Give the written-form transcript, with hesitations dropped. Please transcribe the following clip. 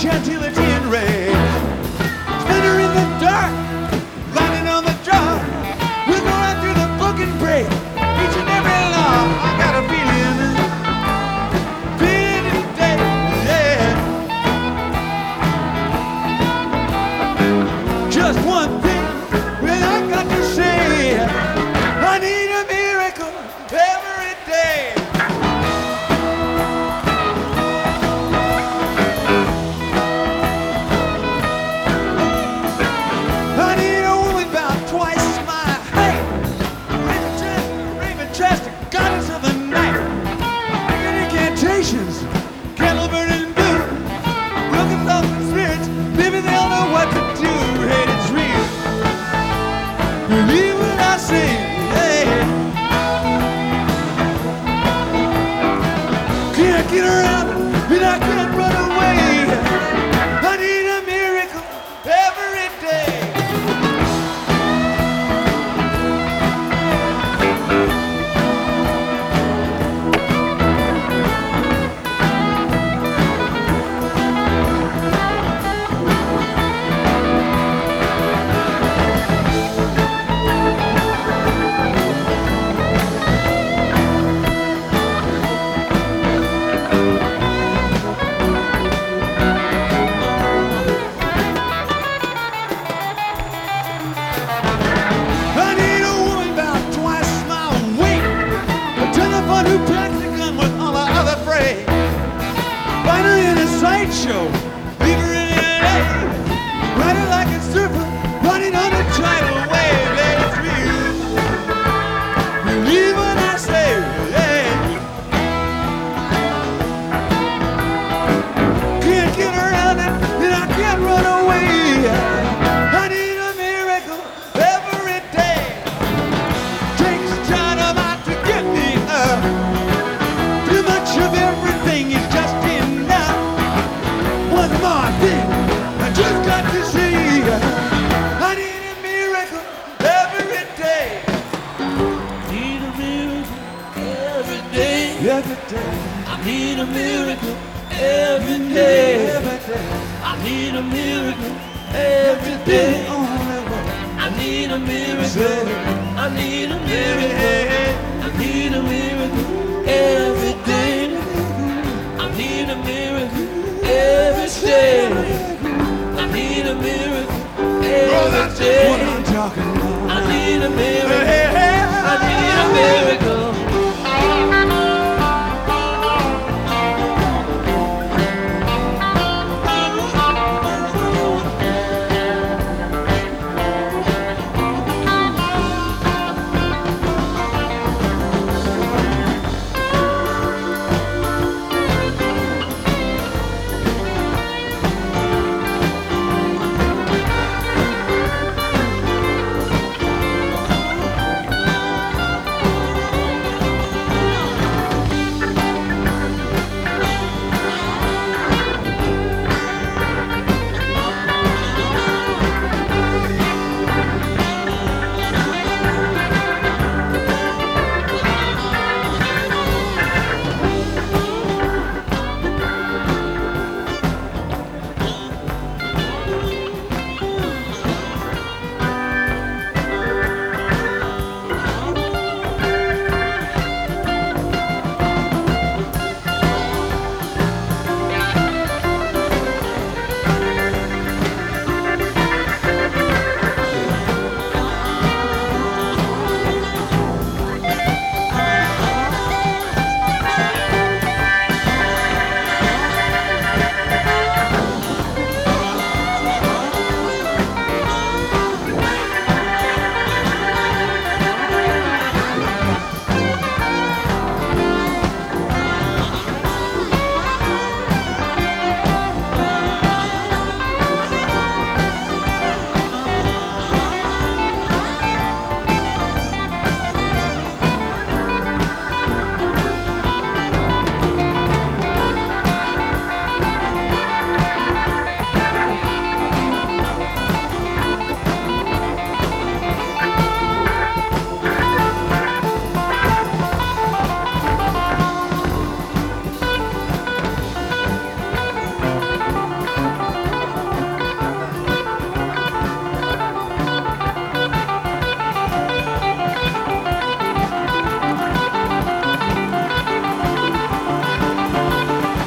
chantilly and rain. Spinner in the dark, lighting on the jar. We'll go right through the book and pray. Each and every law. I got a feeling today, yeah. Just one thing, well, I got to say, I need a miracle every day. I need a woman about twice my height, raven dressed, goddess of the night. Incantations, candle burning blue, broken love and spirits, maybe they'll know what to do. Hey, it's real. Believe what I say. Hey. Can't get around and I can't run away. I need a miracle every day. I need a woman about twice my weight, a telephone who packs a gun with all the other fray. Find her in a sideshow, leave her in LA, ride her like a surfer, running on a tidal wave. Let it real. Believe what I say. Yeah. Can't get around it, and I can't run away. I need a miracle every day. Takes dynamite to get me up. Too much of everything is just enough. One more thing I just got to see. I need a miracle every day. Need a miracle every day. Every day. I need a miracle every day. Every day. I need a miracle every day. Only way. I need a miracle. I need a miracle. I need a miracle every day. I need a miracle every day. I need a miracle Oh, every that's day. what I'm talking about. I need a miracle. Hey, hey, hey. I need a miracle